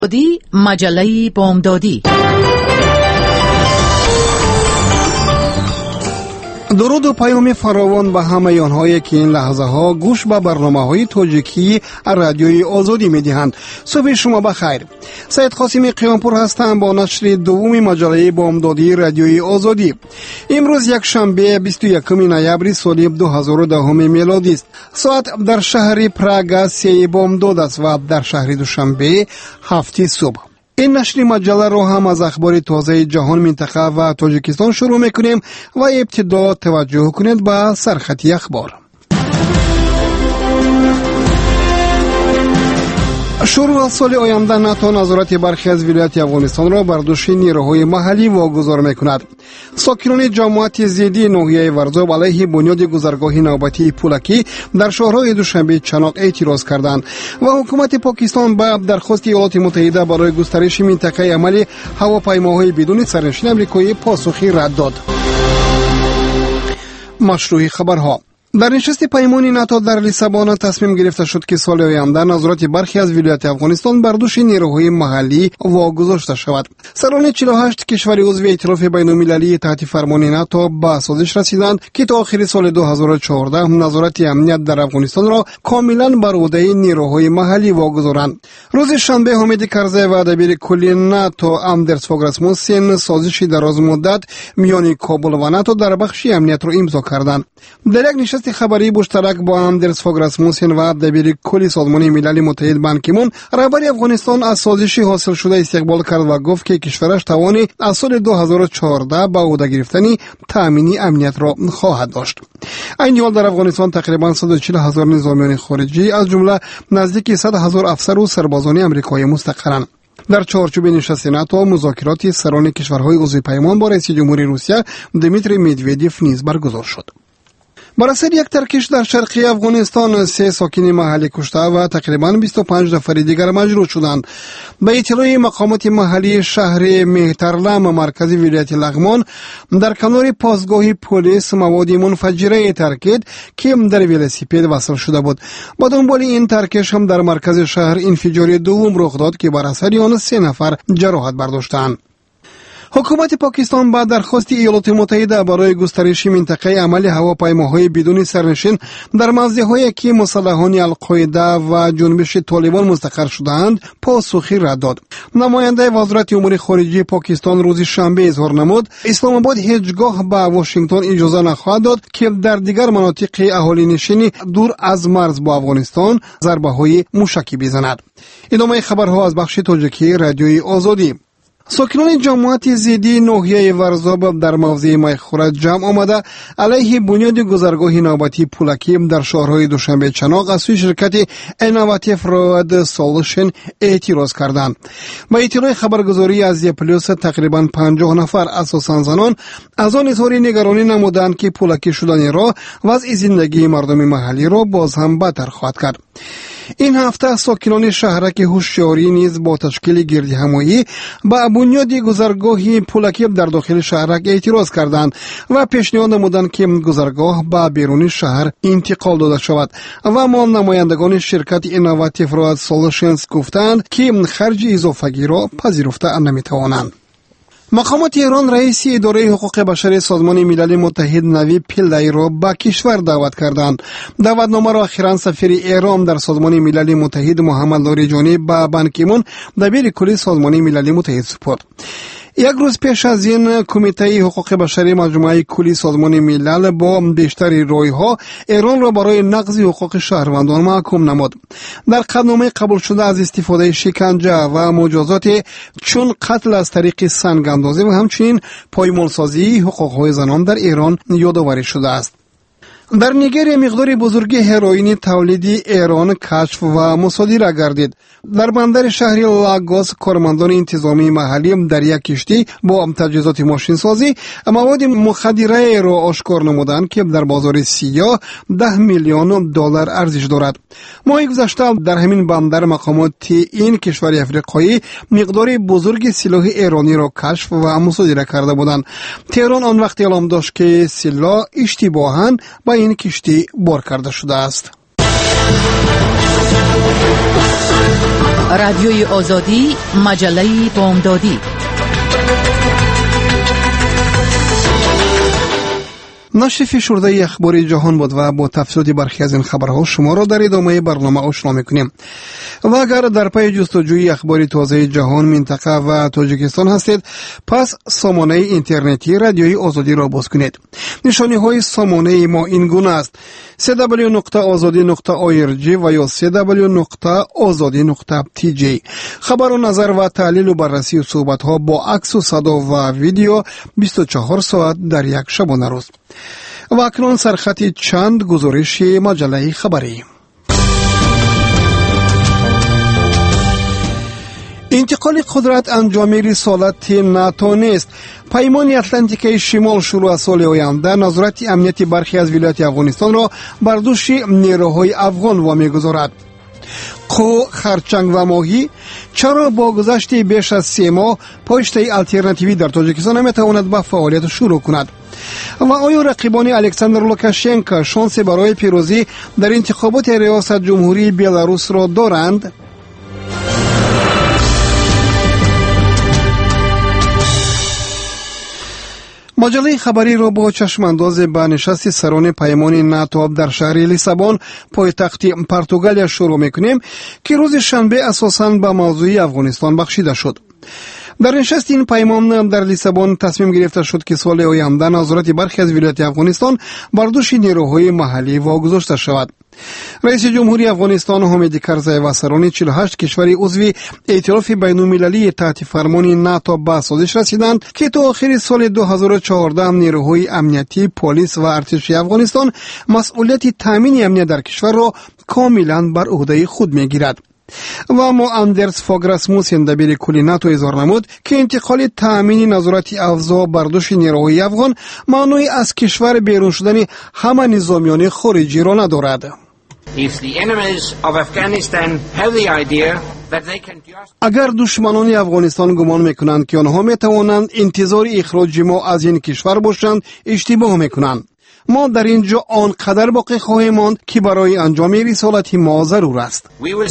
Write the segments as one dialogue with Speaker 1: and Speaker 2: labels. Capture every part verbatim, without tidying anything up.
Speaker 1: دی مجله بامدادی.
Speaker 2: درود و پیام فراوان به همه آنهایی که این لحظه ها گوش به برنامه های تاجیکی رادیوی آزادی می دهند. صبح شما بخیر. سید قاسمی قیامپور هستم با نشر دوم مجله بامدادی رادیوی آزادی. امروز یک شنبه بیست و یکم نوامبر سال دو هزار و ده میلادی است. ساعت در شهر پراگ سه بامداد است و در شهر دوشنبه هفت صبح. این نشر مجله را هم از اخبار تازه جهان، منطقه و تاجیکستان شروع میکنیم و ابتدا توجه کنید به سرخطی اخبار. شروع از سال آینده ناتو نظارت برخی از ولایات افغانستان را بر دوش نیروهای محلی واگذار میکند. ساکنان جماعت زیدی ناحیه ورزاب علیه بنیاد گذرگاه نوبتی پولکی در شهرهای دوشنبه چناق اعتراض کردند و حکومت پاکستان به درخواست ایالات متحده برای گسترش منطقه عمل هواپیماهای بدون سرنشین آمریکایی پاسخی رد داد. مشروع خبرها. در نشست پیمان ناتو در لیسابون تصمیم گرفته شد که سال آینده نظارت برخی از ولایات افغانستان بر دوش نیروهای محلی واگذاشته شود. سران چهل و هشت کشور عضو ائتلاف بین‌المللی تحت فرمان ناتو به سازش رسیدند که تا آخر سال دو هزار و چهارده نظارت امنیت در افغانستان را کاملا بر عهده نیروهای محلی واگذارند. روز شنبه حامد کرزی و دبیر کلی ناتو اندرس فوگ راسموسن سازشی دراز مدت میان کابل و ناتو در بخش امنیت را امضا کردند. در یک نشست خبری مشترک با اندرس فوگ راسموسن و دبیر کلی سازمان ملل متحد بان کی مون، رهبر افغانستان از سازش حاصل شده استقبال کرد و گفت که کشورش توان از سال دو هزار و چهارده به عهده گرفتن تامین امنیت را خواهد داشت. این حال در افغانستان تقریبا صد و چهل هزار نظامیان خارجی از جمله نزدیک صد هزار افسر و سربازان آمریکایی مستقرند. در چارچوب نشست ناتو مذاکرات سران کشورهای عضو پیمان با رئیس جمهوری روسیه دمیتری مدودیف نیز برگزار شد. بر اثر یک ترکش در شرقی افغانستان سه ساکن محلی کشته و تقریبا بیست و پنج نفر دیگر مجروح شدند. به اطلاع مقامات محلی شهر مهترلم مرکزی ولایت لغمان در کنار پاسگاه پلیس مواد منفجره ترکید که در ولسیپد وصل شده بود. با دنبال این ترکش هم در مرکز شهر انفجار دوم رخ داد که بر اثر آن سه نفر جراحت برداشتند. حکومت پاکستان با درخواست ایالات متحده برای گسترش منطقه عمل هواپیماهای بدون سرنشین در موضع‌هایی که مسلحان القاعده و جنبش طالبان مستقر شده‌اند پاسخی رد داد. نماینده وزارت امور خارجه پاکستان روز شنبه اظهار نمود اسلام آباد هیچگاه به واشنگتن اجازه نخواهد داد که در دیگر مناطق اهالی نشینی دور از مرز با افغانستان ضربه‌های موشکی بزند. ادامه خبرها از بخش تاجیکی رادیوی آزادی. ساکنان جماعت زیدی ناحیه ورزاب در موضع میخوره جمع آمده علیه بنیاد گذرگاه نوبتی پولکی در شهرهای دوشنبه چناق از سوی شرکت اینواتیو رود سولوشن اعتراض کردند. با اطلاع خبرگزاری از پلیس تقریبا پنجاه نفر اساساً زنان از آن اظهار نگرانی نمودند که پولکی شدن را وضع زندگی مردم محلی را باز هم بدتر خواهد کرد. این هفته ساکنان شهرک هوشیاری نیز با تشکیل گردی همایی با بنیاد گذرگاه پولکی در داخل شهرک اعتراض کردند و پیشنهاد نمودند که گذرگاه به بیرون شهر انتقال داده شود و ما نمایندگان شرکت اینواتیو رود سولوشنز گفتند که خرج اضافگی را پذیرفته نمیتوانند. مقامات ایران رئیس اداره حقوق بشر سازمان ملل متحد نوی پیلای را به کشور دعوت کردند. دعوتنامه را اخیراً سفیر ایران در سازمان ملل متحد محمد لاریجانی به بان کی مون دبیر کلی سازمان ملل متحد سپرد. یک روز پیش از این کمیته حقوق بشری مجموعه کلی سازمان ملل با بیشتر رایها ایران را برای نقض حقوق شهروندان محکوم نمود. در قطعنامه قبول شده از استفاده شکنجه و مجازات چون قتل از طریق سنگ اندازی و همچنین پایمالسازی حقوق‌های زنان در ایران یادآوری شده است. در نیگر مقدار بزرگی هروئین تولیدی ایران کشف و مصادره گردید. در بندر شهر لاگوس کارمندان انتظامی محلی در یک کشتی با تجهیزات ماشین سازی مواد مخدره را آشکار نمودند که در بازار سیاه ده میلیون دلار ارزش دارد. ماه گذشته در همین بندر مقامات این کشور افریقایی مقدار بزرگ سلاح ایرانی را کشف و مصادره کرده بودند. تهران آن وقت اعلام داشت که سلاح اشتباهاً با این کشتی بار کرده شده است.
Speaker 1: رادیوی آزادی، مجله بامدادی.
Speaker 2: نشر فشرده اخباری جهان بود و با تفصیل برخی از این خبرها شما را در ادامه برنامه آشنا می‌کنیم. و اگر در پی جستجوی اخباری تازه جهان، منطقه و تاجیکستان هستید، پس سامانه اینترنتی رادیوی آزادی را باز کنید. نشانی های سامانه ما این گونه است: دبلیو دبلیو دبلیو نقطه آزادی نقطه آی آر جی و یا دبلیو دبلیو دبلیو نقطه آزادی نقطه تی جی. خبر و نظر و تحلیل و بررسی و صحبت ها با عکس و صدا و ویدیو بیست و چهار ساعت در یک شبانه روز. و اکنون سرخط چند گزارش مجله خبری. انتقال قدرت انجام رسالت ناتو نیست. پیمان اتلانتیک شمال شروع از سال آینده نظارت امنیتی برخی از ولایات افغانستان را بر دوش نیروهای افغان وامیگذارد. قو، خرچنگ و ماهی چرا با گذشت بیش از سه ماه پشت الترناتیوی در تاجیکستان نمیتواند به فعالیت شروع کند؟ و آیا رقیبان الکساندر لوکاشنکو شانس برای پیروزی در انتخابات ریاست جمهوری بلاروس را دارند؟ مجله خبری را با چشم انداز به نشست سران پیمان ناتو در شهر لیسابون پایتخت پرتغال شروع میکنیم که روز شنبه اساساً به موضوع افغانستان بخشیده شد. در نشست این پیمان در لیسابون تصمیم گرفته شد که سال آینده نظارت برخی از ولایات افغانستان بر دوش نیروهای محلی واگذاشته شود. رئیس جمهوری افغانستان حامد کرزی و سران چهل و هشت کشور عضو ائتلاف بین‌المللی تحت فرمان ناتو به سازش رسیدند که تا آخر سال دو هزار و چهارده نیروهای امنیتی، پلیس و ارتش افغانستان مسئولیت تامین امنیت در کشور را کاملا بر عهده خود میگیرد. و ما اندرس فاگ راسموسن دبیر کلی ناتو اظهار نمود که انتقال تامین نظارت افزا بر دوش نیروهای افغان معنی از کشور بیرون شدن همه نظامیان خارجی را ندارد. اگر دشمنان افغانستان گمان میکنند که آنها میتوانند انتظار اخراج ما از این کشور باشند، اشتباه میکنند. ما در اینجا آنقدر باقی خواهیم ماند که برای انجام رسالت ما ضرور است.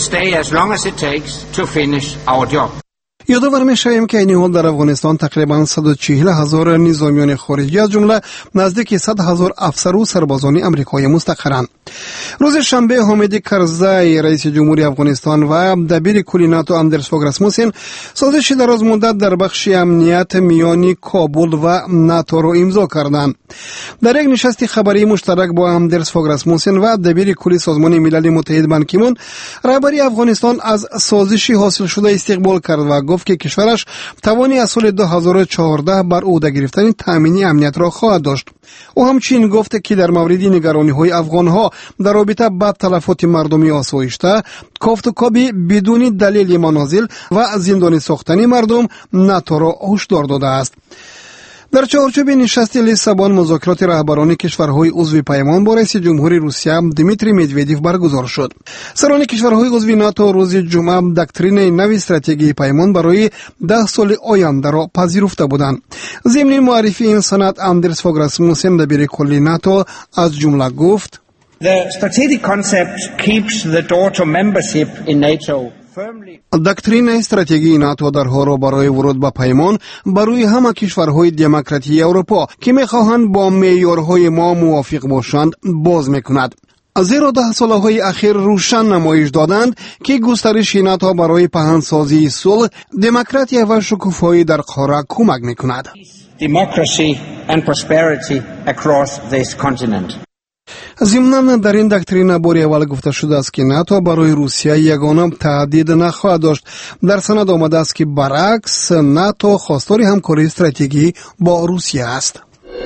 Speaker 2: یادآور می‌شویم که این حال در افغانستان تقریباً صد و چهل هزار نظامیان خارجی از جمله نزدیک صد هزار افسر و سربازان آمریکایی مستقرند. روز شنبه حامد کرزی رئیس جمهوری افغانستان و دبیر کلی ناتو اندرس فاگ راسموسن سازش دراز مدت در بخش امنیت میانی کابل و ناتو را امضا کردند. در یک نشست خبری مشترک با اندرس فاگ راسموسن و دبیر کلی سازمان ملل متحد بان کی مون، رهبری افغانستان از سازشی حاصل شده استقبال کرد و گفت که کشورش توانی از سال دو هزار و چهارده بر عهده گرفتن تامین امنیت را خواهد داشت. او همچنین گفت که در مورد نگرانی های افغان ها در رابطه با تلفات مردمی آسایشته، کافت و کابی بدون دلیل منازل و زندانی ساختن مردم ناتو را هشدار داده است. در چارچوب نشست لیسابون مذاکرات رهبران کشورهای عضو پیمان با رئیس جمهوری روسیه دیمیتری مدودیف برگزار شد. سران کشورهای عضو ناتو روز جمعه دکترین نوی استراتژی پیمان برای ده سال آینده را پذیرفته بودند. ضمن معرفی این سند اندرس فاگ راسموسن دبیر کلی ناتو از جمله گفت:
Speaker 3: The strategic concept keeps the door to membership in NATO.
Speaker 2: دکترین استراتژی ناتو در حال برای ورود به پیمان برای همه کشورهای دموکراتی اروپا که میخواهند با معیارهای ما موافق باشند باز میکند. زیرا ده سالهای اخیر روشن نمایش دادند که گسترش ناتو برای پهنسازی صلح، دموکراسی و شکوفایی در قاره کمک میکند.
Speaker 3: Democracy and prosperity across this continent.
Speaker 2: ضمناً در این دکترین بار اول گفته شده است که ناتو برای روسیه یگانه تهدید نخواهد داشت. در سند آمده است که برعکس ناتو خواستار همکاری استراتژیکی با روسیه است.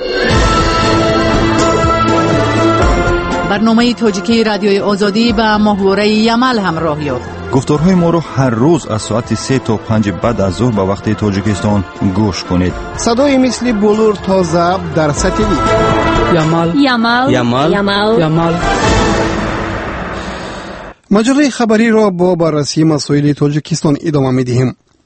Speaker 1: برنامه تاجیکی رادیوی آزادی به محور یمل همراه یافت.
Speaker 4: گفتارهای ما رو هر روز از ساعت سه تا پنج بعد از ظهر به وقت تاجیکستان گوش کنید.
Speaker 2: صدای مثل بلور تازه در ساتلیت.
Speaker 5: یمل
Speaker 6: یمل
Speaker 5: یمل
Speaker 6: یمل
Speaker 5: یمل.
Speaker 2: مجله خبری را با بررسی مسائل تاجیکستان ادامه می‌دهیم.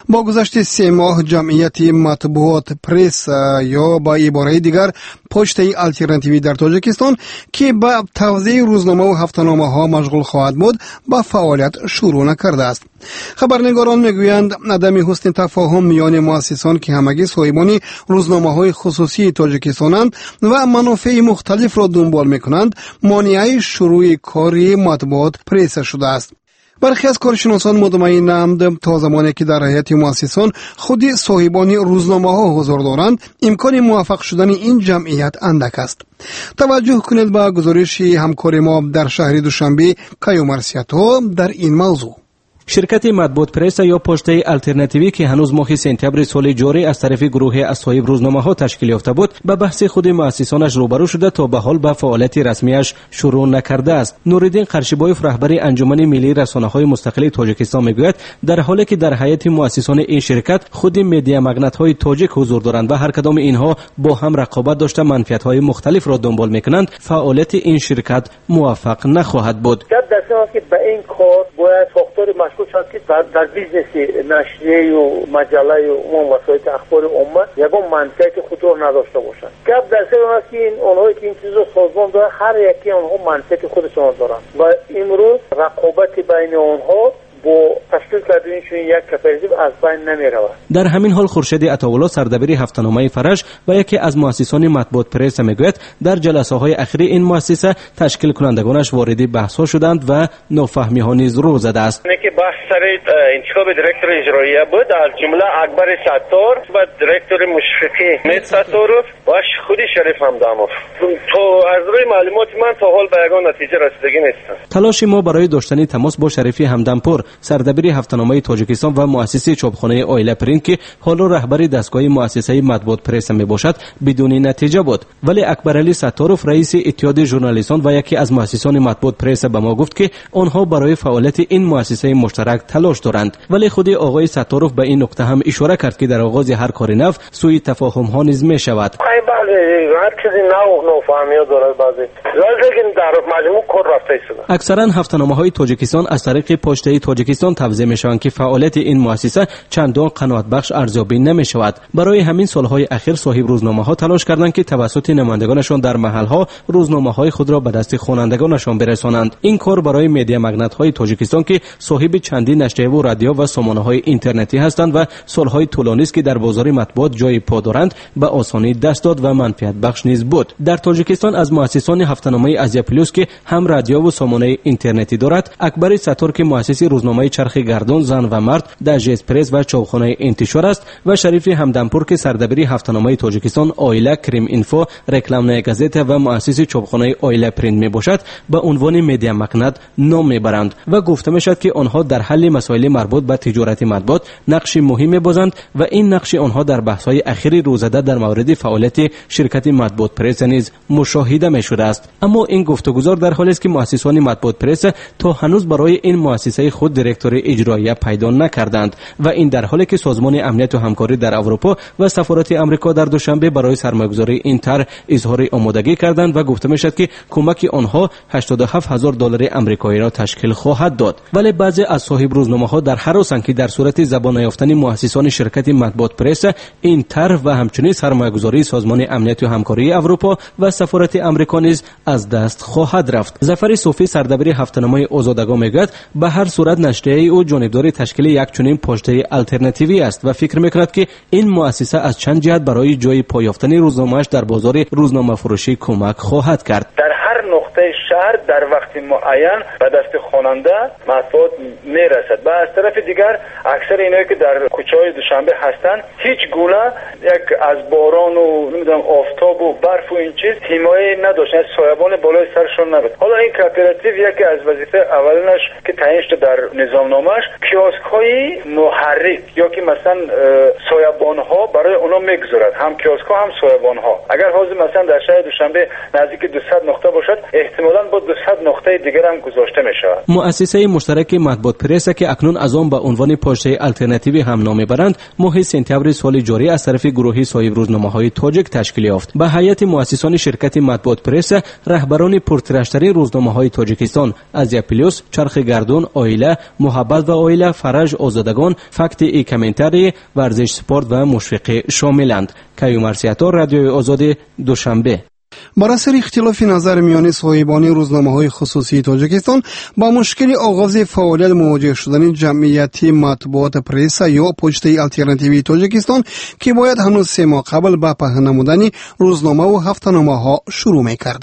Speaker 2: با گذشت سه ماه جمعیت مطبوعات پرس یا با عباره دیگر پشت الترناتیوی در تاجیکستان که به توزیع روزنامه و هفته‌نامه ها مشغول خواهد بود با فعالیت شروع نکرده است. خبرنگاران میگویند عدم حسن تفاهم میان مؤسسان که همگی صاحبان روزنامه های خصوصی تاجیکستانند و منافع مختلف را دنبال میکنند مانع شروع کاری مطبوعات پرس شده است. برخی از کارشناسان مطمئنند تا زمانی که در هیئت مؤسسان خود صاحبان روزنامه ها حضور دارند امکان موفق شدن این جمعیت اندک است. توجه کنید به گزارش همکار ما در شهر دوشنبه کایومرسیاتو در این موضوع.
Speaker 5: شرکت مطبوعات پرس یا پشته الترناتیوی که هنوز ماه سپتامبر سال جاری از طرف گروه از صاحب روزنامه ها تشکیل یافته بود به بحث خود مؤسسانش روبرو شده تا به حال به فعالیت رسمیش شروع نکرده است. نورالدین قرشیبایف رهبر انجمن ملی رسانه‌های مستقل تاجیکستان میگوید در حالی که در هیئت مؤسسان این شرکت خود مدیا مگنت‌های تاجیک حضور دارند و هر کدام اینها با هم رقابت داشته منفعت‌های مختلف را دنبال میکنند فعالیت این شرکت موفق نخواهد بود.
Speaker 6: که به این کار باید فاکتور مشکوک است که در, در بیزنس نشریه و مجله و عموم وسایل اخبار امت یگان منطقه که خود را نداشته باشند. گپ در سر است که این اونهایی که این چیزا سازمان داره هر یکی اونها منطقه خودشون دارند و امروز رقابت بین اونها با تشکیل کردنشون یک کپریتیو از بین نمی رود.
Speaker 5: در همین حال خورشید عطاالله سردبیر هفته‌نامه فرج و یکی از مؤسسان مطبوعات پرس میگوید در جلسه های اخیر این مؤسسه تشکیل کنندگانش وارد بحث ها شدند و نافهمی ها نیز رو زده است.
Speaker 7: که بحث سر انتخاب دیرکتور اجرایی بود از جمله اکبر ستار و دیرکتور مشفقی مهدی ستارов و خود شریف همدمov. تو از روی معلومات من تا حال به یگان نتیجه رسیدگی نیستم.
Speaker 5: تلاش ما برای داشتن تماس با شریفی همدمپور سردبیر هفته‌نامه تاجیکستان و مؤسس چاپخانه آیله پرینت که حالا رهبر دستگاه مؤسسه مطبوعات پرس میباشد بدون نتیجه بود، ولی اکبرعلی ستارov رئیس اتحاد ژورنالیستان و یکی از مؤسسان مطبوعات پرس به ما گفت که آنها برای فعالیت این مؤسسه مشترک تلاش دارند، ولی خود آقای ستارov به این نکته هم اشاره کرد که در آغاز هر کار نو سوء تفاهم ها نیز می شود. اکثرا هفته‌نامه های تاجیکستان از طریق پشته تاجیکستان توزیع می شوند که فعالیت این مؤسسه چندان قناعت بخش ارزیابی نمی شود. برای همین سالهای اخیر صاحب روزنامه ها تلاش کردند که توسط نمایندگانشان در محل ها روزنامه های خود را به دست خوانندگانشان برسانند. این کار برای مدیا مگنت های تاجیکستان که صاحب چندین نشریه و رادیو و سامانه های اینترنتی هستند و سالهای طولانی است که در بازار مطبوعات جای پا دارند به آسانی دست داد و منفعت بخش نیز بود. در تاجیکستان از مؤسسان هفته‌نامه آزیا پلوس که هم رادیو و سامانه اینترنتی دارد، اکبر ستار که مؤسس روزنامه چرخ گردون زن و مرد در جسپرس و چاپخانه انتشار است و شریف همدمپور که سردبیر هفته‌نامه تاجیکستان آیله کریم اینفو رکلامنامه گازت و مؤسس چاپخانه آیله پرینت میباشد به عنوان مدیا مگنت نام میبرند و گفته میشد که آنها در حل مسائل مربوط به تجارت مطبوعات نقش مهمی بازند و این نقش آنها در بحث‌های اخیر روزده در مورد فعالیت شرکت مطبوعات پرس نیز مشاهده می‌شده است. اما این گفتگوزار در حالی است که مؤسسان مطبوعات پرس تا هنوز برای این مؤسسه خود دیرکتور اجرایی پیدا نکردند و این در حالی که سازمان امنیت و همکاری در اروپا و سفارت آمریکا در دوشنبه برای سرمایه‌گذاری این طرح اظهار آمادگی کردند و گفته می‌شد که کمک آنها هشتاد و هفت هزار دلار آمریکایی را تشکیل خواهد داد. ولی بعضی از صاحب روزنامه‌ها در هراسند که در صورت زبان نیافتن مؤسسان شرکت مطبوعات پرس این طرح و همچنین سرمایه‌گذاری سازمان امنیت و همکاری اروپا و سفارت آمریکا نیز از دست خواهد رفت. ظفر صوفی سردبیر هفته‌نامه آزادگان میگوید به هر صورت نشریه او جانبدار تشکیل یک چنین پشته الترناتیوی است و فکر میکند که این مؤسسه از چند جهت برای جای پا یافتن روزنامه‌اش در بازار روزنامه فروشی کمک خواهد کرد.
Speaker 6: در هر نقطه شهر در وقت معین به دست خواننده مطبوعات میرسد و از طرف دیگر اکثر اینایی که در کوچه‌های دوشنبه هستند هیچ گونه یک از باران و نمیدونم آفتاب و برف و این چیز حمایه نداشتن، سایبان بالای سرشون نبود. حالا این کاپراتیو یکی از وظیفه اولینش که تعیین شده در نظامنامه‌اش کیاسک‌های محرک یا که مثلا سایبان‌ها برای اونا میگذارد، هم کیاسک‌ها هم سایبان‌ها. اگر حاضر مثلا در شهر دوشنبه نزدیک دویست نقطه باشد احتمالاً مثلا با دویست نقطه دیگر هم گذاشته می شود.
Speaker 5: مؤسسه مشترک مطبوعات پرس که اکنون از آن به عنوان پاشنه آلترناتیوی هم نام میبرند، ماه سپتامبر سال جاری از طرف گروهی صاحب روزنامه‌های تاجیک تشکیل یافت. به هیئت مؤسسان شرکت مطبوعات پرس رهبران پرتیرش‌ترین روزنامه‌های تاجیکستان از پلیوس، چرخ گردون، آیله، محبت و آیله، فرج آزادگان، فکت ای کامنتاری، ورزش سپورت و مشفق شاملند. کیو مرسیاتا، رادیوی آزادی، دوشنبه.
Speaker 2: بر اثر اختلاف نظر میان صاحبان روزنامه‌های خصوصی تاجیکستان با مشکل آغاز فعالیت مواجه شدن جمعیت مطبوعات پرس یا پشته آلترناتیوی تاجیکستان که باید هنوز سه ماه قبل با پهن نمودن روزنامه و هفته‌نامه‌ها شروع می‌کرد.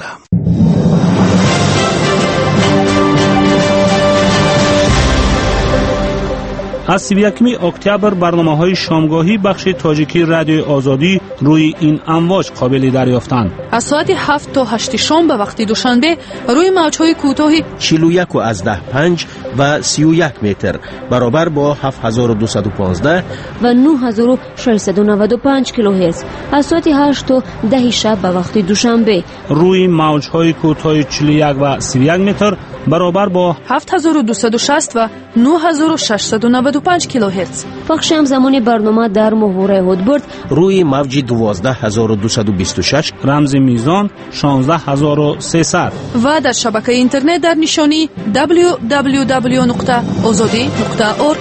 Speaker 8: از سی و یکم اکتبر برنامه‌های شامگاهی بخش تاجیکی رادیو آزادی روی این امواج قابل دریافتند.
Speaker 1: از ساعت هفت تا هشت شام به وقت دوشنبه روی موج‌های کوتاه
Speaker 9: چهل و یک و از ده پنج و سی و یک متر برابر با هفت هزار و دویست و پانزده
Speaker 10: و نه هزار و ششصد و نود و پنج کیلوهرتز از ساعت هشت تا ده شب به وقت دوشنبه
Speaker 8: روی موج‌های کوتاه چهل و یک و سی و یک متر برابر با
Speaker 1: هفت هزار و دویست و شصت و نه هزار و ششصد و نود و پنج کیلوهرتز.
Speaker 10: پخش همزمان برنامه در محور هودبرد
Speaker 9: روی موج دوازده هزار و دویست و بیست و شش،
Speaker 8: رمز میزان شانزده هزار و سیصد
Speaker 1: و در شبکه اینترنت در نشانی دبلیو دبلیو دبلیو نقطه آزادی نقطه اورگ.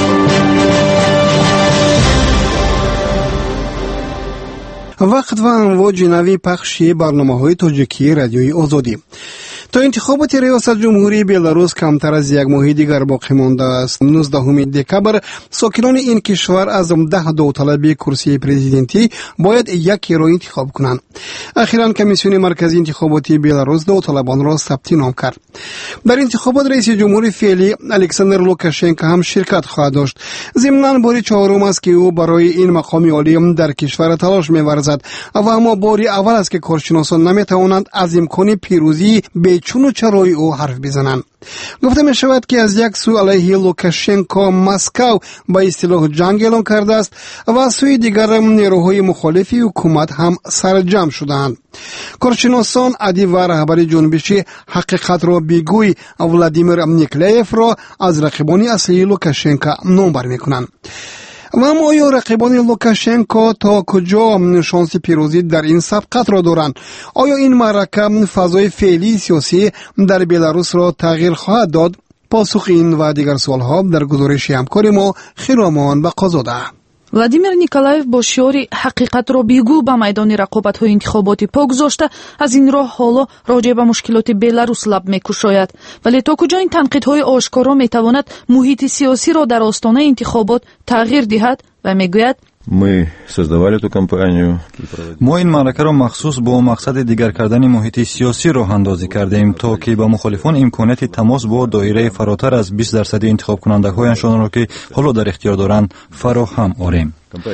Speaker 2: وقت و امواج نوی پخش برنامه‌های تاجیکی رادیوی آزادی. تا انتخابات ریاست جمهوری بلاروس کمتر از یک ماه دیگر باقی مانده است. نوزدهم دکبر ساکنان این کشور از ده داوطلب کرسی پرزیدنتی باید یکی را انتخاب کنند. اخیراً کمیسیون مرکزی انتخاباتی بلاروس داوطلبان را ثبت نام کرد. در انتخابات رئیس جمهور فعلی الکساندر لوکاشنکو هم شرکت خواهد داشت. ضمناً بار چهارم است که او برای این مقام عالی در کشور تلاش می‌ورزد و اما باری اول است که کارشناسان نمی‌توانند از امکان پیروزی به چون و چرای او حرف بزنند. گفته می شود که از یک سو علیه لوکاشنکو مسکو با اصطلاح جنگ اعلان کرده است و از سوی دیگر نیروهای مخالف حکومت هم سرجم شدند. کارشناسان ادی و رهبر جنبش حقیقت را بیگوی ولادیمیر نیکلایف را از رقیبان اصلی لوکاشنکو نامبر می کنند. و اما آیا رقیبان لوکاشنکو تا کجا شانس پیروزی در این سبقت را دارند؟ آیا این معرکه فضای فعلی سیاسی در بلاروس را تغییر خواهد داد؟ پاسخ این و دیگر سوالها در گزارش همکار ما خرامان بقازاده.
Speaker 1: владимир николаев бо шиёри ҳақиқатро бигӯ ба майдони рақобатҳои интихоботӣ по гузошта аз ин роҳ ҳоло роҷеъ ба мушкилоти беларус лаб мекушояд. вале то куҷо ин танқидҳои ошкоро метавонад муҳити сиёсиро дар остонаи интихобот тағйир диҳад? ва мегӯяд
Speaker 4: Мы создавали эту кампанию. ما این معرکه را مخصوص با مقصد دیگر کردن محیط سیاسی راه اندازی کردیم تا که به مخالفان امکانیت تماس با دایره فراتر از بیست درصد انتخاب کننده هایشان را که حالا در اختیار دارند فراهم آوریم.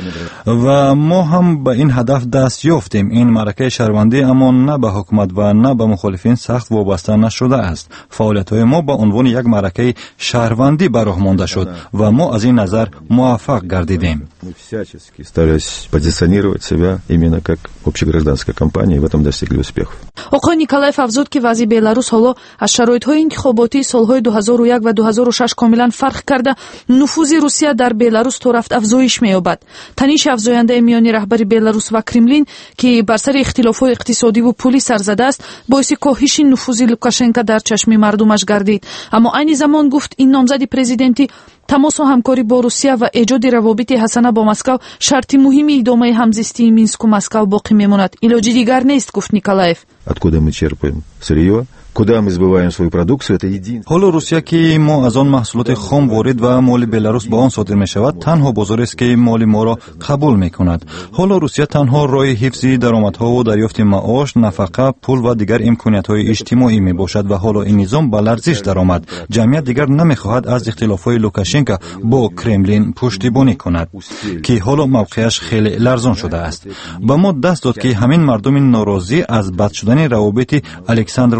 Speaker 4: و ما هم به این هدف دست یافتیم. این معرکه شهروندی اما نه به حکومت و نه به مخالفین سخت وابسته نشده است. فعالیت‌های ما به عنوان یک معرکه شهروندی به راه مانده شد و ما از این نظر موفق گردیدیم.
Speaker 11: старались позиционировать себя именно как общегражданская кампания и в этом достигли успехов.
Speaker 1: оқой Николаев афзуд ки вазъи Беларус ҳоло аз шароитҳои интихоботии солҳои ду ҳазору як ва ду ҳазору шаш комилан фарқ карда нуфузи Русия дар Беларус то рафт афзоиш меёбад. таниши афзояндаи миёни раҳбари Беларус ва Кремлин ки бар сари ихтилофҳои иқтисодиву пулӣ сар задааст боиси коҳиши нуфузи Лукашенко дар чашми мардумаш гардид. аммо айни замон гуфт ин номзади президентӣ тамосу ҳамкорӣ бо Русия ва эҷоди равобити ҳасана бо Москав шарти муҳими идомаи ҳамзистии Минску Москав боқӣ мемонад. илоҷи дигар нест, гуфт Николаев.
Speaker 11: Откуда мы черпаем сырье? Куда мы сбываем свою продукцию? Это единственное.
Speaker 4: حالا روسیه که ما از آن محصولات خام وارد و مال بلاروس به آن صادر می شود تنها بازاری است که مال ما را قبول می کند. حالا روسیه تنها راه حفظ درآمدها و دریافت معاش، نفقه، پول و دیگر امکانات های اجتماعی می باشد و حالا این نظام به لرزش درآمد. جمعیت دیگر نمی خواهد از اختلاف های لوکاشنکو با کرملین پشتیبانی کند که حالا موقعش خیلی لرزان شده است. با ما دست داد که همین مردم ناراضی از بد شدن روابط الکساندر لوکاشنکو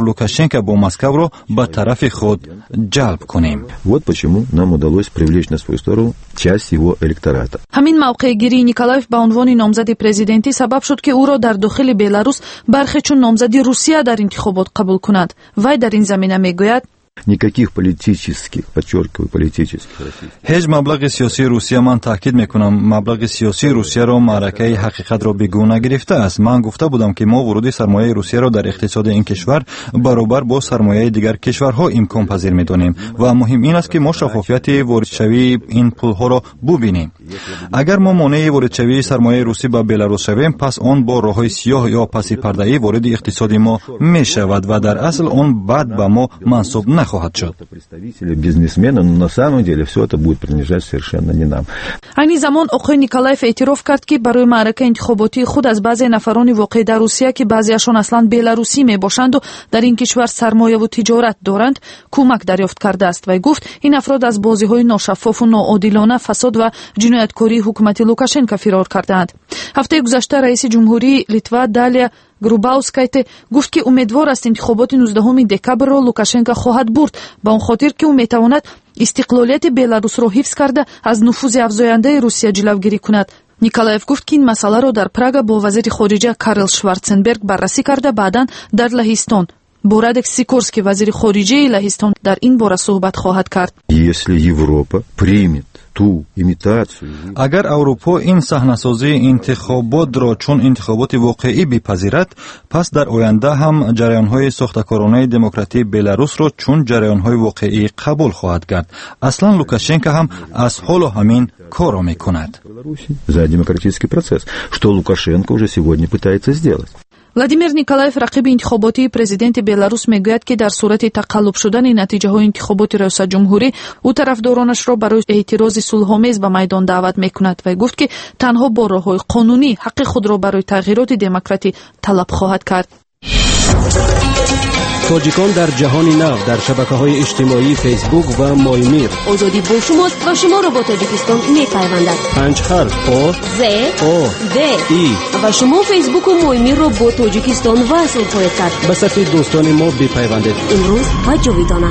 Speaker 4: Лукашенко бо Москваро ба тарафи худ ҷалб кунем.
Speaker 11: Вот почему нам удалось привлечь на свою сторону часть его электората.
Speaker 1: ҳамин мавқеъгирии Николаев ба унвони номзади президентӣ сабаб шуд ки ӯро дар дохили Беларус бархе чун номзади Русия дар интихобот қабул кунад. Вай дар ин замина мегӯяд:
Speaker 11: Никаких политических, подчеркиваю, политических российских.
Speaker 4: ҳеҷ маблағи сиёсии Русия, ман таъкид мекунам, маблағи сиёсии Русияро маъракаи ҳақиқатро бегуна гирифта аст. Ман гуфта будам ки мо вуруди сармояи Русияро дар иқтисоди ин кишвар баробар бо сармояи дигар кишварҳо имконпазир медонем ва муҳим ин аст ки мо шаффофияти воридшавии ин пулҳоро бубинем. Агар мо монеи воридшавии сармояи русӣ ба Беларус шавем, пас он бо роҳҳои сиёҳ ё паси пардаӣ вориди иқтисоди мо мешавад ва дар асл он баъд ба мо мансуб не خواهد شد.
Speaker 11: Представители бизнесмена, но на самом деле все это будет принадлежать совершенно не нам.
Speaker 1: айни замон оқои Николаев эътироф кард ки барои маъракаи интихоботии худ аз баъзе нафарони воқеъ дар Русия ки баъзеашон аслан беларусӣ мебошанду дар ин кишвар сармояву тиҷорат доранд, кӯмак дарёфт кардааст. Вай гуфт ин афрод аз бозиҳои ношаффофу ноодилона, фасод ва ҷинояткории ҳукумати Лукашенко фирор кардаанд. ҳафтаи гузашта раиси ҷумҳурии Литва Далия Грубаускайте гуфт ки умедвор аст интихоботи нуздаҳуми декабрро Лукашенко хоҳад бурд, ба он хотир ки ӯ метавонад истиқлолияти Беларусро ҳифз карда аз нуфузи афзояндаи Русия ҷилавгирӣ кунад. Николаев гуфт ки ин масъаларо дар Прага бо вазири хориҷа Карл Шварценберг баррасӣ карда, баъдан дар Лаҳистон бо Радек Сикорский, вазири хориҷаи Лаҳистон, дар ин бора суҳбат хоҳад кард.
Speaker 11: Если Европа примет ту имитацию.
Speaker 4: Агар Аврупо ин саҳнасозии интихоботро чун интихоботи воқеӣ бипазирад, пас дар оянда ҳам ҷараёнҳои сохтакоронаи демократии Беларусро чун ҷараёнҳои воқеӣ қабул хоҳад кард. Аслан Лукашенко ҳам аз ҳоло ҳамин корро мекунад.
Speaker 11: За демократический процесс, что Лукашенко уже сегодня пытается сделать.
Speaker 1: Владимир Николаев, рақиби интихоботии президенти Беларус, мегӯяд ки дар сурати тақаллуб шудани натиҷаҳои интихоботи риёсатҷумҳурӣ ӯ тарафдоронашро барои эътирози сулҳомез ба майдон даъват мекунад. Вай гуфт ки танҳо бо роҳҳои қонунӣ ҳаққи худро барои тағйироти демократӣ талаб хоҳад кард.
Speaker 5: тоҷикон дар ҷаҳони нав дар шабакаҳои иҷтимоии фейсбук ва моймир.
Speaker 10: озодӣ бо шумост ва шуморо бо тоҷикистон мепайвандад.
Speaker 5: панҷ харф о
Speaker 10: з
Speaker 5: о
Speaker 10: д
Speaker 5: и
Speaker 10: ва шумо фейсбуку моймирро бо тоҷикистон васл хоҳед кард.
Speaker 5: ба сафи дӯстони мо бипайвандед.
Speaker 10: имрӯз ва ҷовидона.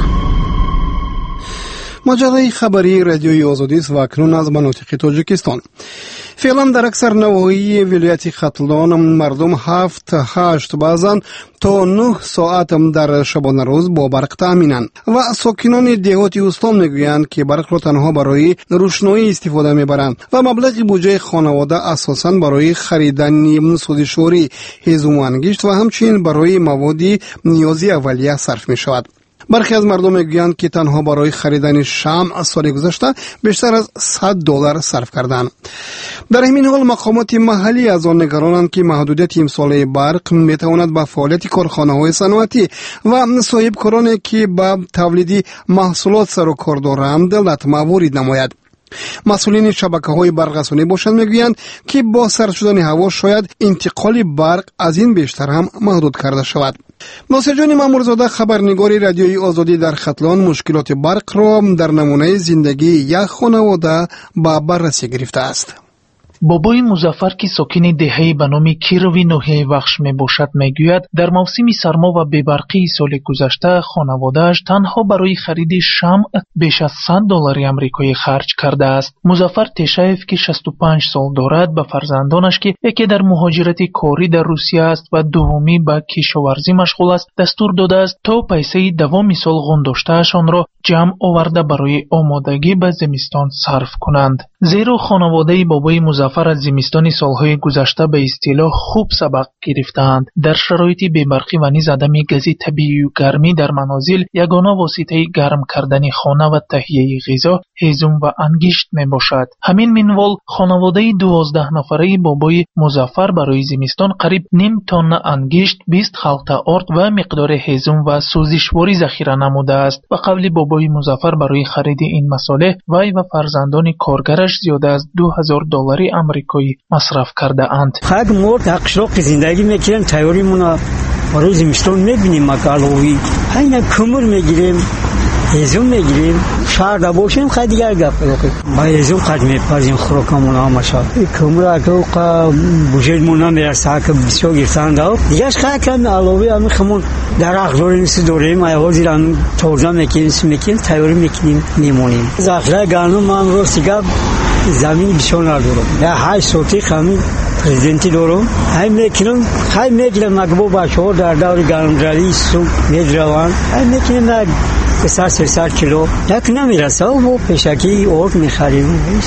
Speaker 2: маҷалаи хабарии радиои озодист ва акнун аз манотиқи тоҷикистон. феълан дар аксар навоҳии вилояти Хатлон мардум ҳафт ҳашт баъзан то нӯҳ соат дар шабонарӯз бо барқ таъминанд ва сокинони деҳоти устон мегӯянд ки барқро танҳо барои рӯшноӣ истифода мебаранд ва маблағи буҷаи хонавода асосан барои харидани сӯзишворӣ, ҳезуму ангишт ва ҳамчунин барои маводи ниёзи аввалия сарф мешавад. бархе аз мардум мегӯянд ки танҳо барои харидани шамъ соли гузашта бештар аз сад доллар сарф карданд. дар ҳамин ҳол мақомоти маҳаллӣ аз он нигаронанд ки маҳдудияти имсолаи барқ метавонад ба фаъолияти корхонаҳои саноатӣ ва соҳибкороне ки ба тавлиди маҳсулот сару кор доранд латма ворид намояд. масъулини шабакаҳои барқрасонӣ бошанд мегӯянд ки бо сард шудани ҳаво шояд интиқоли барқ аз ин бештар ҳам маҳдуд карда шавад. носирҷони маъмурзода, хабарнигори радиои озодӣ дар Хатлон, мушкилоти барқро дар намунаи зиндагии як хонавода ба баррасӣ гирифтааст.
Speaker 12: бобои Музаффар ки сокини деҳаи ба номи Кирови ноҳияи Вахш мебошад, мегӯяд дар мавсими сармо ва бебарқии соли гузашта хонаводааш танҳо барои хариди шамъ беш аз сад доллари амрикоӣ харҷ кардааст. Музаффар Тешаев ки шасту панҷ сол дорад, ба фарзандонаш ки яке дар муҳоҷирати корӣ дар Русия аст ва дуввуми ба кишоварзӣ машғул аст, дастур додааст то пайсаи давоми сол ғундоштаашонро ҷамъ оварда барои омодагӣ ба зимистон сарф кунанд. зеро хонаводаи бобои Музаффар аз зимистони солҳои гузашта ба истилоҳ хуб сабақ гирифтаанд. дар шароити бебарқӣ ва низ адами гази табиию гармӣ дар манозил ягона воситаи гарм кардани хона ва таҳияи ғизо ҳезум ва ангишт мебошад. ҳамин минвол хонаводаи дувоздаҳнафараи бобои Музаффар барои зимистон қариб ним тонна ангишт, бист халта орд ва миқдори ҳезум ва сӯзишворӣ захира намудааст. ба қавли бобои Музаффар, барои хариди ин масолеҳ вай ва фарзандони коргараш зиёда аз ду ҳазор доллари амрикоӣ масраф кардаанд.
Speaker 13: хак мо тақшроқи зиндагӣ мекунем, тайёримона барои зимистон мебинем. макалови ҳайна кӯмир мегирем, هیزم میگیریم شهر دا باشیم خیلی دیگر گپ بکنیم با هیزم قد میپازیم خوراکمون هم شد کمرا که بوجهمون هم میرسه که بسیار گرفتن داو دیگرش خیلی کم علاوه همین خمون در اخبار نیست دوریم ایوازی رم توزا میکنیم میکنیم تیاری میکنیم میمونیم ذخیره گندم من رو سیگار زمین بسیار ندارم یا هشت سوتی خمین پرزیدنتی دارم های میکنم های میگیرم مگبو بچه‌ها در دور گرمداری سوپ میدروان های میکنم سر سر کیلو یک نمیرسه و پیشکی ارد میخریم.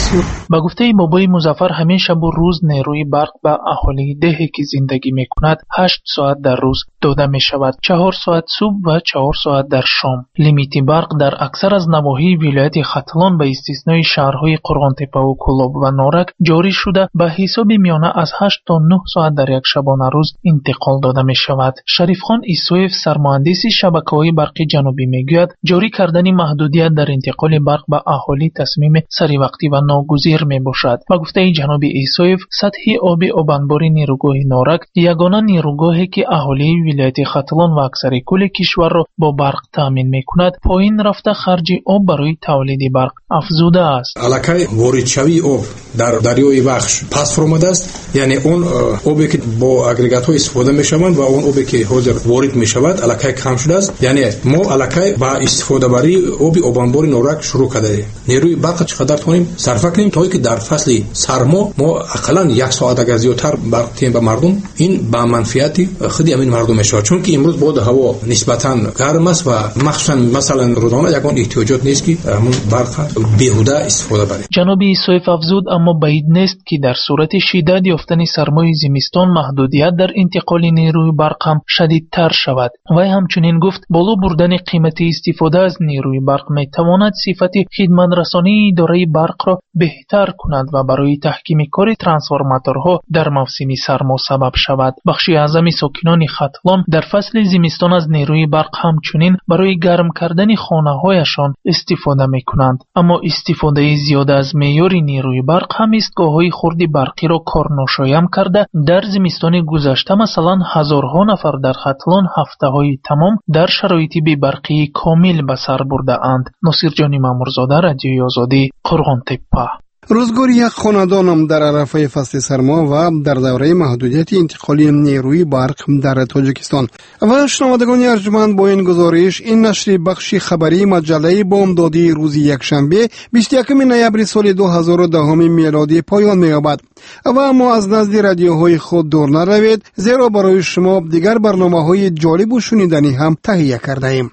Speaker 12: با گفته بابای مظفر همین شب و روز نیروی برق به اهالی دهی که زندگی میکند هشت ساعت در روز داده میشود، چهار ساعت صبح و چهار ساعت در شام. لیمیت برق در اکثر از نواحی ولایت ختلان به استثنای شهرهای قرغانتپه و کلاب و نارک جاری شده به حساب میانه از هشت تا نه ساعت در یک شبانه روز انتقال داده میشود. شریف خان ایسویف سرمهندس شبکه‌های برقی جنوبی میگوید جاری کردن محدودیت در انتقال برق به اهالی تصمیم سری وقتی و ناگزیر می باشد. با گفته جناب ایسویف سطح آب آبانبار نیروگاه نارک یگانه نیروگاهی که اهالی ولایت ختلان و اکثر کل کشور را با برق تامین می کند پایین رفته خرج آب برای تولید برق افزوده است.
Speaker 14: علاقه واردشوی آب در دریای بخش پس فرموده است، یعنی اون آبی که با اگریگات ها استفاده می شوند و اون آبی که حاضر وارد می شود علاقه کم شده است. یعنی ما علاقه با استفاده برای آب آبانبار نارک شروع کرده. نیروی برق چقدر توانیم صرف کنیم تا اینکه در فصل سرما ما اقلا یک ساعت اگر زیادتر برق تیم به مردم این با منفعت خودی همین مردم میشه، چون که امروز بود هوا نسبتا گرم است و مخصوصا مثلا روزانه یگان احتیاجات نیست که همون برق بیهوده استفاده بره.
Speaker 12: جناب ایسویف افزود اما بعید نیست که در صورت شدت یافتن سرمای زمستان محدودیت در انتقال نیروی برق هم شدیدتر شود. و همچنین گفت بالا بردن قیمت استفاده از نیروی برق می تواند صفت خدمت رسانی اداره برق را بهتر کند و برای تحکیم کار ترانسفورماتورها در موسم سرما سبب شود. بخش اعظم ساکنان ختلان در فصل زمستان از نیروی برق همچنین برای گرم کردن خانه‌هایشان استفاده می کنند، اما استفاده زیاد از معیار نیروی برق هم ایستگاه‌های خرد برقی را کارناشایم کرده. در زمستان گذشته مثلا هزارها نفر در ختلان هفته‌های تمام در شرایط بی برقی کامل به سر برده اند. ناصر جانی مامورزاده، رادیوی آزادی، قرغانتپه.
Speaker 2: روزگار یک خاندانم در عرفه فصل سرما و در دوره محدودیت انتقالی نیروی برق در تاجیکستان. و شنوندگان ارجمند با این گزارش این نشر بخش خبری مجله بامدادی روز یکشنبه بیست و یکم نوامبر سال دو هزار و ده میلادی پایان می‌یابد. و اما از نزد رادیوهای خود دور نروید، زیرا برای شما دیگر برنامه‌های جالب و شنیدنی هم تهیه کرده ایم.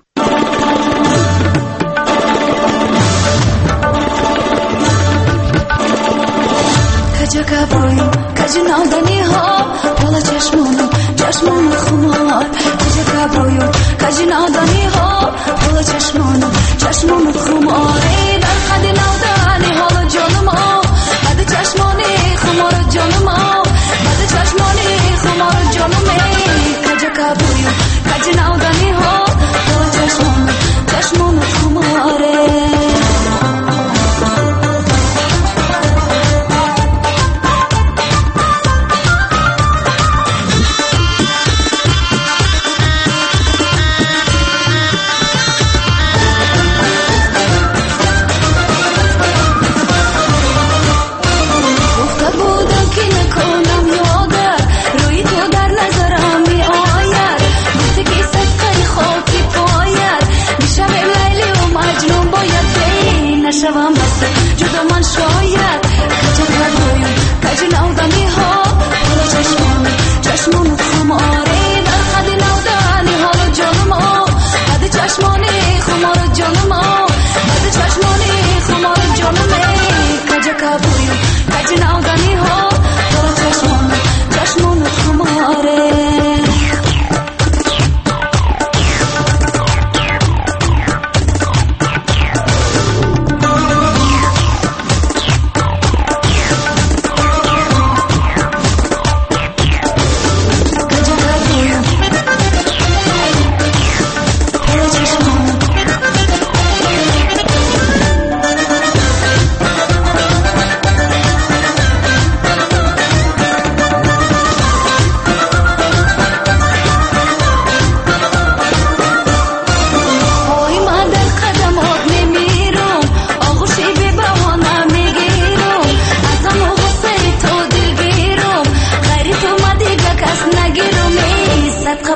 Speaker 15: Kabroyu, kajinaldani ha, pola chashmonu, chashmonu khumar. Kaja kabroyu, kajinaldani ha, pola chashmonu, chashmonu khumar. Dar kajinaldani hala canım ha, hadi chashmoni khumar canım ha, hadi chashmoni khumar canım ey. Kaja kabroyu, kajinaldani ha, pola chashmonu, chashmonu khumar.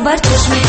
Speaker 15: بر چشمی